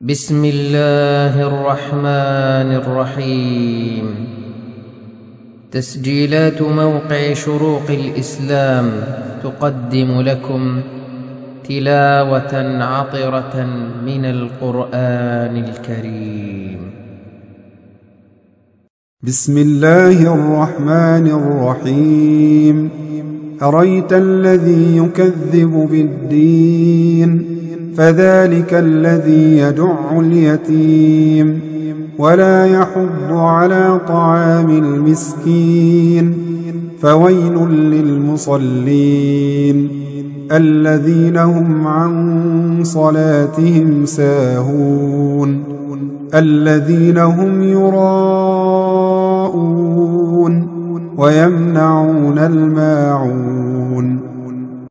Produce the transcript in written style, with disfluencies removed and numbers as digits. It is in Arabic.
بسم الله الرحمن الرحيم. تسجيلات موقع شروق الإسلام تقدم لكم تلاوة عطرة من القرآن الكريم. بسم الله الرحمن الرحيم. أريت الذي يكذب بالدين فذلك الذي يدع اليتيم ولا يحض على طعام المسكين فويل للمصلين الذين هم عن صلاتهم ساهون الذين هم يراءون ويمنعون الماعون